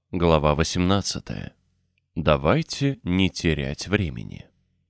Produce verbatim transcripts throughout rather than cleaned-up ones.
Глава восемнадцатая. Давайте не терять времени.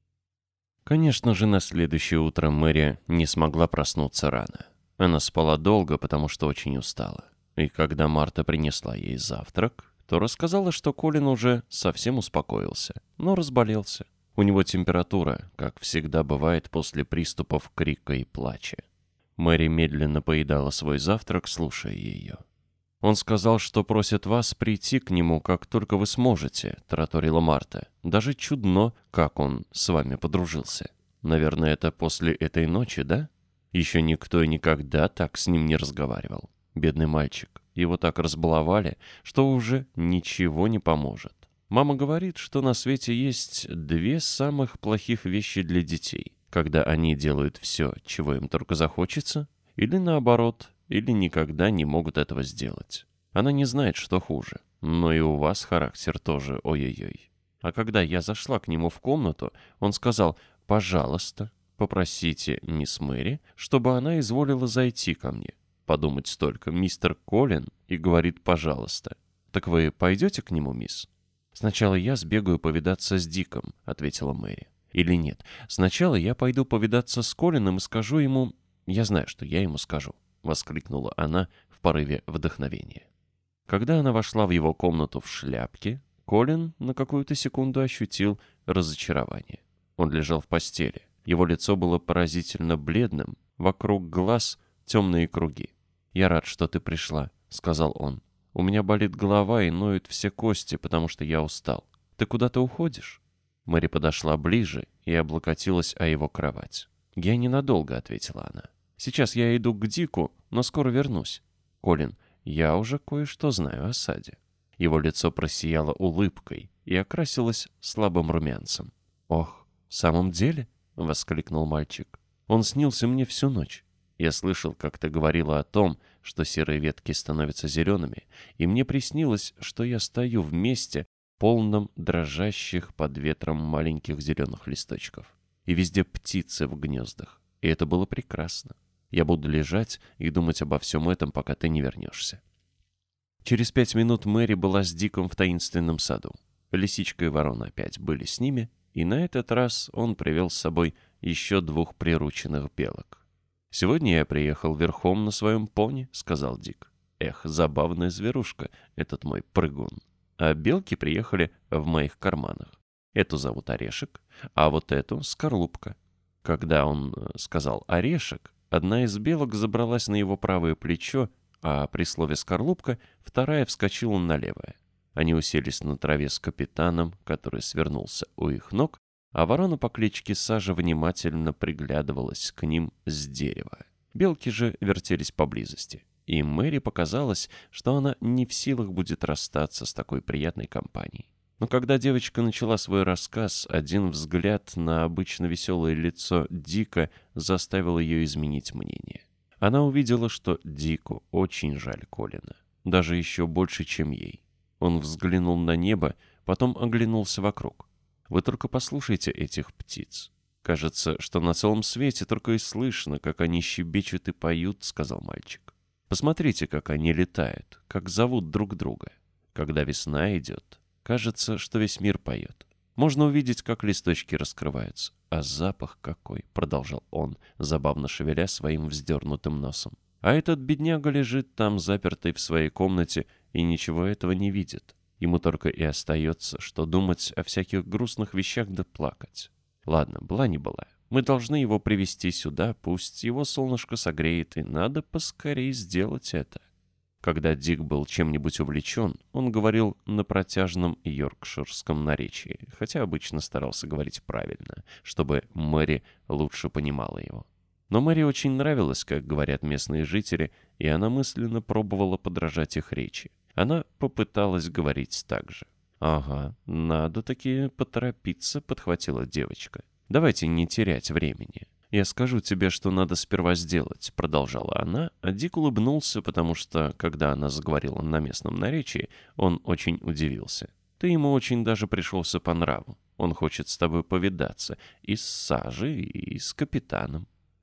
Конечно же, на следующее утро Мэри не смогла проснуться рано. Она спала долго, потому что очень устала. И когда Марта принесла ей завтрак, то рассказала, что Колин уже совсем успокоился, но разболелся. У него температура, как всегда бывает после приступов крика и плача. Мэри медленно поедала свой завтрак, слушая ее. «Он сказал, что просит вас прийти к нему, как только вы сможете», — тараторила Марта. «Даже чудно, как он с вами подружился. Наверное, это после этой ночи, да? Еще никто и никогда так с ним не разговаривал. Бедный мальчик. Его так разбаловали, что уже ничего не поможет. Мама говорит, что на свете есть две самых плохих вещи для детей. Когда они делают все, чего им только захочется, или наоборот, или никогда не могут этого сделать. Она не знает, что хуже. Но и у вас характер тоже ой-ой-ой. А когда я зашла к нему в комнату, он сказал: «Пожалуйста, попросите мисс Мэри, чтобы она изволила зайти ко мне». Подумать столько, мистер Колин, и говорит «пожалуйста». «Так вы пойдете к нему, мисс?» «Сначала я сбегаю повидаться с Диком», — ответила Мэри. «Или нет, сначала я пойду повидаться с Колином и скажу ему... Я знаю, что я ему скажу», — воскликнула она в порыве вдохновения. Когда она вошла в его комнату в шляпке, Колин на какую-то секунду ощутил разочарование. Он лежал в постели. Его лицо было поразительно бледным, вокруг глаз темные круги. «Я рад, что ты пришла», — сказал он. «У меня болит голова и ноют все кости, потому что я устал. Ты куда-то уходишь?» Мэри подошла ближе и облокотилась о его кровать. «Я ненадолго», — ответила она. «Сейчас я иду к Дику, но скоро вернусь. Колин, я уже кое-что знаю о саде». Его лицо просияло улыбкой и окрасилось слабым румянцем. «Ох, в самом деле?» — воскликнул мальчик. «Он снился мне всю ночь. Я слышал, как ты говорила о том, что серые ветки становятся зелеными, и мне приснилось, что я стою в месте, полном дрожащих под ветром маленьких зеленых листочков. И везде птицы в гнездах. И это было прекрасно. Я буду лежать и думать обо всем этом, пока ты не вернешься». Через пять минут Мэри была с Диком в таинственном саду. Лисичка и ворона опять были с ними, и на этот раз он привел с собой еще двух прирученных белок. «Сегодня я приехал верхом на своем пони», — сказал Дик. «Эх, забавная зверушка, этот мой прыгун. А белки приехали в моих карманах. Эту зовут Орешек, а вот эту — Скорлупка». Когда он сказал «Орешек», одна из белок забралась на его правое плечо, а при слове «Скорлупка» вторая вскочила на левое. Они уселись на траве с капитаном, который свернулся у их ног, а ворона по кличке Сажа внимательно приглядывалась к ним с дерева. Белки же вертелись поблизости, и Мэри показалось, что она не в силах будет расстаться с такой приятной компанией. Но когда девочка начала свой рассказ, один взгляд на обычно веселое лицо Дика заставил ее изменить мнение. Она увидела, что Дику очень жаль Колина, даже еще больше, чем ей. Он взглянул на небо, потом оглянулся вокруг. «Вы только послушайте этих птиц. Кажется, что на целом свете только и слышно, как они щебечут и поют», — сказал мальчик. «Посмотрите, как они летают, как зовут друг друга. Когда весна идет, кажется, что весь мир поет. Можно увидеть, как листочки раскрываются. А запах какой!» — продолжал он, забавно шевеля своим вздернутым носом. «А этот бедняга лежит там, запертый в своей комнате, и ничего этого не видит. Ему только и остается, что думать о всяких грустных вещах да плакать. Ладно, была не была. Мы должны его привести сюда, пусть его солнышко согреет, и надо поскорее сделать это». Когда Дик был чем-нибудь увлечен, он говорил на протяжном йоркширском наречии, хотя обычно старался говорить правильно, чтобы Мэри лучше понимала его. Но Мэри очень нравилось, как говорят местные жители, и она мысленно пробовала подражать их речи. Она попыталась говорить так же. «Ага, надо-таки поторопиться», — подхватила девочка. «Давайте не терять времени. Я скажу тебе, что надо сперва сделать», — продолжала она, а Дик улыбнулся, потому что, когда она заговорила на местном наречии, он очень удивился. «Ты ему очень даже пришелся по нраву. Он хочет с тобой повидаться и с Сажей, и с капитаном».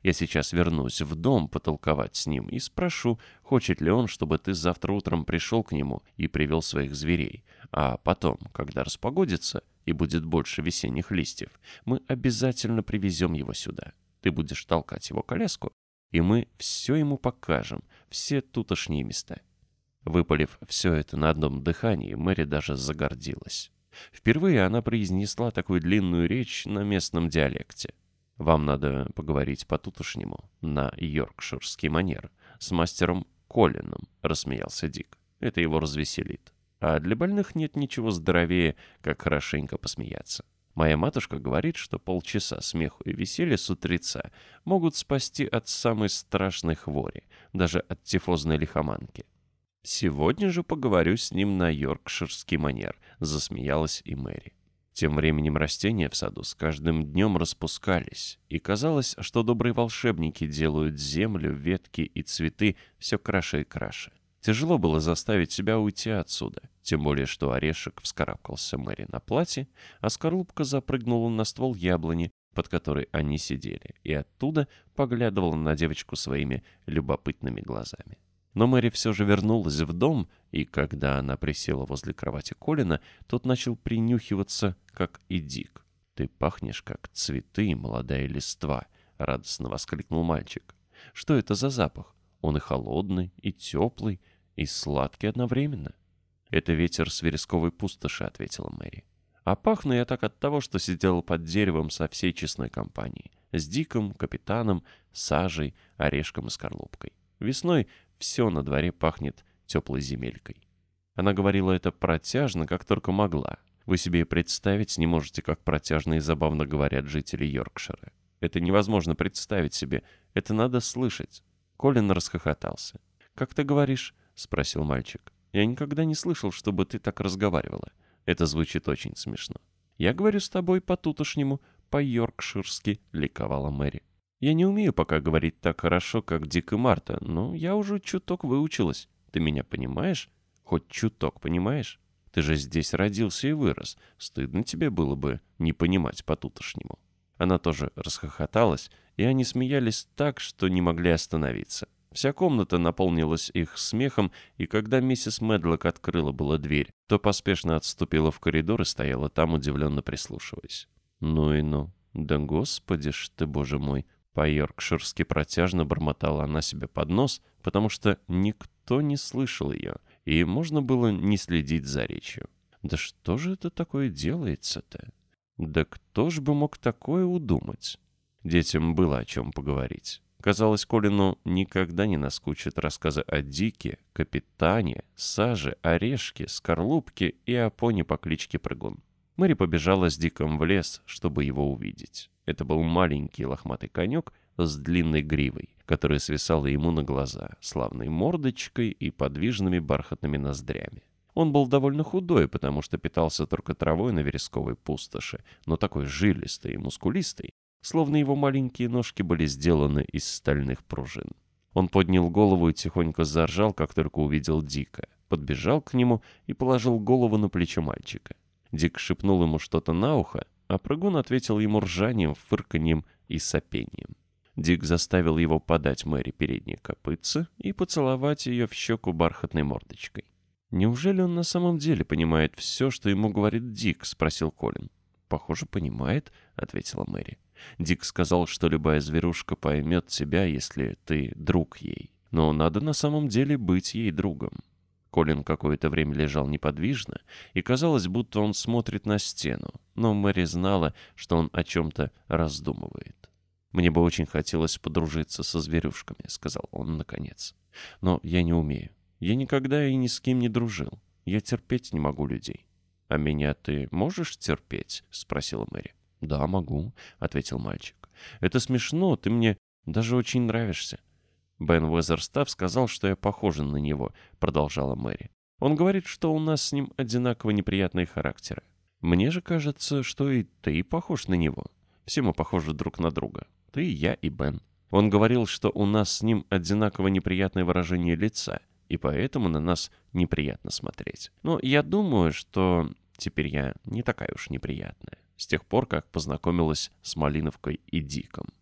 Я сейчас вернусь в дом потолковать с ним и спрошу, хочет ли он, чтобы ты завтра утром пришел к нему и привел своих зверей. А потом, когда распогодится и будет больше весенних листьев, мы обязательно привезем его сюда. Ты будешь толкать его коляску, и мы все ему покажем, все тутошние места». Выпалив все это на одном дыхании, Мэри даже загордилась. Впервые она произнесла такую длинную речь на местном диалекте. «Вам надо поговорить по-тутошнему, на йоркширский манер, с мастером Колином», — рассмеялся Дик. «Это его развеселит. А для больных нет ничего здоровее, как хорошенько посмеяться. Моя матушка говорит, что полчаса смеху и веселья с утреца могут спасти от самой страшной хвори, даже от тифозной лихоманки. Сегодня же поговорю с ним на йоркширский манер», — засмеялась и Мэри. Тем временем растения в саду с каждым днем распускались, и казалось, что добрые волшебники делают землю, ветки и цветы все краше и краше. Тяжело было заставить себя уйти отсюда, тем более что орешек вскарабкался Мэри на платье, а скорлупка запрыгнула на ствол яблони, под которой они сидели, и оттуда поглядывала на девочку своими любопытными глазами. Но Мэри все же вернулась в дом, и когда она присела возле кровати Колина, тот начал принюхиваться, как и Дик. «Ты пахнешь, как цветы и молодая листва», — радостно воскликнул мальчик. «Что это за запах? Он и холодный, и теплый, и сладкий одновременно». «Это ветер с вересковой пустоши», — ответила Мэри. «А пахну я так от того, что сидела под деревом со всей честной компанией. С Диком, капитаном, сажей, орешком и скорлупкой. Весной все на дворе пахнет теплой земелькой». Она говорила это протяжно, как только могла. Вы себе и представить не можете, как протяжно и забавно говорят жители Йоркшира. Это невозможно представить себе, это надо слышать. Колин расхохотался. «Как ты говоришь?» — спросил мальчик. «Я никогда не слышал, чтобы ты так разговаривала. Это звучит очень смешно». «Я говорю с тобой по-тутошнему, по-йоркширски», — ликовала Мэри. «Я не умею пока говорить так хорошо, как Дик и Марта, но я уже чуток выучилась. Ты меня понимаешь? Хоть чуток понимаешь? Ты же здесь родился и вырос. Стыдно тебе было бы не понимать по-тутошнему». Она тоже расхохоталась, и они смеялись так, что не могли остановиться. Вся комната наполнилась их смехом, и когда миссис Медлок открыла была дверь, то поспешно отступила в коридор и стояла там, удивленно прислушиваясь. «Ну и ну, да господи ж ты, боже мой!» По-йоркширски протяжно бормотала она себе под нос, потому что никто не слышал ее, и можно было не следить за речью. «Да что же это такое делается-то? Да кто ж бы мог такое удумать?» Детям было о чем поговорить. Казалось, Колину никогда не наскучат рассказы о Дике, капитане, саже, орешке, скорлупке и о пони по кличке Прыгун. Мэри побежала с Диком в лес, чтобы его увидеть. Это был маленький лохматый конек с длинной гривой, которая свисала ему на глаза, славной мордочкой и подвижными бархатными ноздрями. Он был довольно худой, потому что питался только травой на вересковой пустоши, но такой жилистый и мускулистый, словно его маленькие ножки были сделаны из стальных пружин. Он поднял голову и тихонько заржал, как только увидел Дика, подбежал к нему и положил голову на плечо мальчика. Дик шепнул ему что-то на ухо, а Прыгун ответил ему ржанием, фырканьем и сопением. Дик заставил его подать Мэри передние копытца и поцеловать ее в щеку бархатной мордочкой. «Неужели он на самом деле понимает все, что ему говорит Дик?» — спросил Колин. «Похоже, понимает», — ответила Мэри. «Дик сказал, что любая зверушка поймет тебя, если ты друг ей. Но надо на самом деле быть ей другом». Колин какое-то время лежал неподвижно, и казалось, будто он смотрит на стену, но Мэри знала, что он о чем-то раздумывает. «Мне бы очень хотелось подружиться со зверюшками», — сказал он наконец. «Но я не умею. Я никогда и ни с кем не дружил. Я терпеть не могу людей». «А меня ты можешь терпеть?» — спросила Мэри. «Да, могу», — ответил мальчик. «Это смешно, ты мне даже очень нравишься». «Бен Уэзерстафф сказал, что я похожа на него», — продолжала Мэри. «Он говорит, что у нас с ним одинаково неприятные характеры. Мне же кажется, что и ты похож на него. Все мы похожи друг на друга. Ты, я и Бен. Он говорил, что у нас с ним одинаково неприятное выражение лица, и поэтому на нас неприятно смотреть. Но я думаю, что теперь я не такая уж неприятная, с тех пор, как познакомилась с Малиновкой и Диком».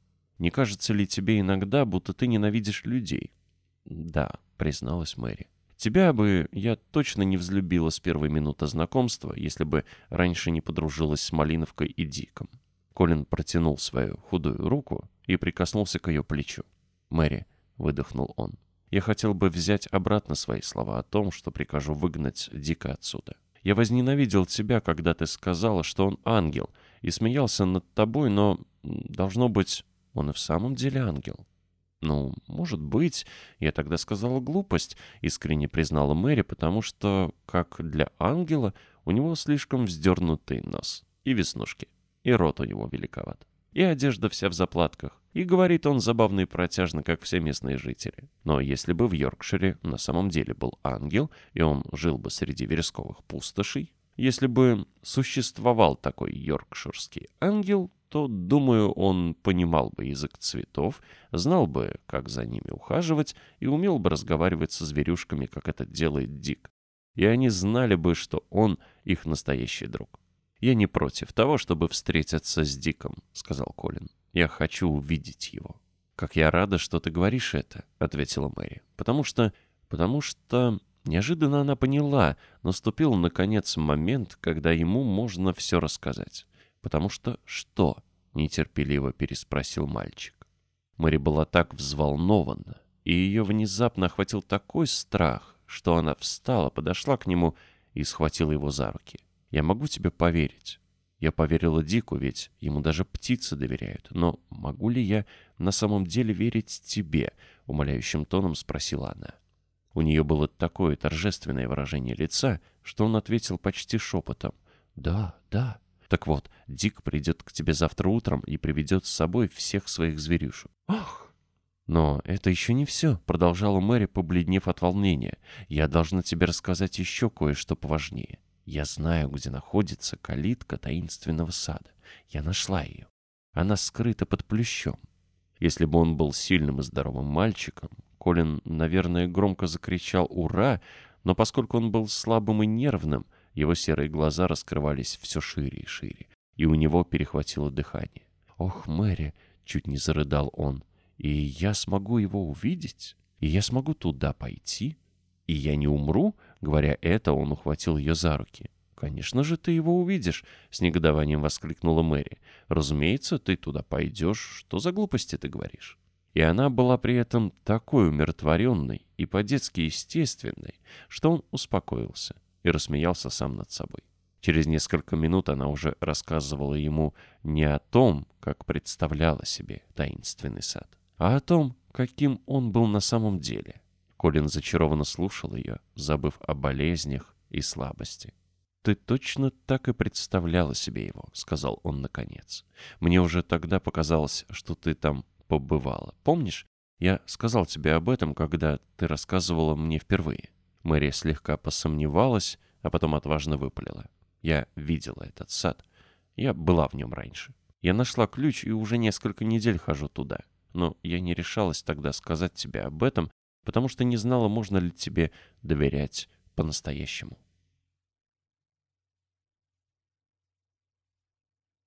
Не кажется ли тебе иногда, будто ты ненавидишь людей?» «Да», — призналась Мэри. «Тебя бы я точно не взлюбила с первой минуты знакомства, если бы раньше не подружилась с Малиновкой и Диком». Колин протянул свою худую руку и прикоснулся к ее плечу. «Мэри», — выдохнул он, — «я хотел бы взять обратно свои слова о том, что прикажу выгнать Дика отсюда. Я возненавидел тебя, когда ты сказала, что он ангел, и смеялся над тобой, но, должно быть, он и в самом деле ангел». «Ну, может быть, я тогда сказала глупость», — искренне признала Мэри, «потому что, как для ангела, у него слишком вздернутый нос и веснушки, и рот у него великоват, и одежда вся в заплатках, и говорит он забавно и протяжно, как все местные жители. Но если бы в Йоркшире на самом деле был ангел, и он жил бы среди вересковых пустошей, если бы существовал такой йоркширский ангел, то, думаю, он понимал бы язык цветов, знал бы, как за ними ухаживать, и умел бы разговаривать со зверюшками, как это делает Дик. И они знали бы, что он их настоящий друг. «Я не против того, чтобы встретиться с Диком», — сказал Колин. «Я хочу увидеть его». «Как я рада, что ты говоришь это», — ответила Мэри. «Потому что... потому что...» Неожиданно она поняла, наступил, наконец, момент, когда ему можно все рассказать. «Потому что что?» — нетерпеливо переспросил мальчик. Мэри была так взволнована, и ее внезапно охватил такой страх, что она встала, подошла к нему и схватила его за руки. «Я могу тебе поверить. Я поверила Дику, ведь ему даже птицы доверяют. Но могу ли я на самом деле верить тебе?» — умоляющим тоном спросила она. У нее было такое торжественное выражение лица, что он ответил почти шепотом. «Да, да. Так вот, Дик придет к тебе завтра утром и приведет с собой всех своих зверюшек». «Ах!» «Но это еще не все», — продолжала Мэри, побледнев от волнения. «Я должна тебе рассказать еще кое-что поважнее. Я знаю, где находится калитка таинственного сада. Я нашла ее. Она скрыта под плющом». Если бы он был сильным и здоровым мальчиком, Колин, наверное, громко закричал «Ура!», но поскольку он был слабым и нервным, его серые глаза раскрывались все шире и шире, и у него перехватило дыхание. «Ох, Мэри!» — чуть не зарыдал он. «И я смогу его увидеть? И я смогу туда пойти? И я не умру?» Говоря это, он ухватил ее за руки. «Конечно же ты его увидишь!» — с негодованием воскликнула Мэри. «Разумеется, ты туда пойдешь. Что за глупости ты говоришь?» И она была при этом такой умиротворенной и по-детски естественной, что он успокоился и рассмеялся сам над собой. Через несколько минут она уже рассказывала ему не о том, как представляла себе таинственный сад, а о том, каким он был на самом деле. Колин зачарованно слушал ее, забыв о болезнях и слабости. «Ты точно так и представляла себе его», — сказал он наконец. «Мне уже тогда показалось, что ты там побывала. Помнишь, я сказал тебе об этом, когда ты рассказывала мне впервые?» Мэри слегка посомневалась, а потом отважно выпалила. «Я видела этот сад. Я была в нем раньше. Я нашла ключ и уже несколько недель хожу туда. Но я не решалась тогда сказать тебе об этом, потому что не знала, можно ли тебе доверять по-настоящему».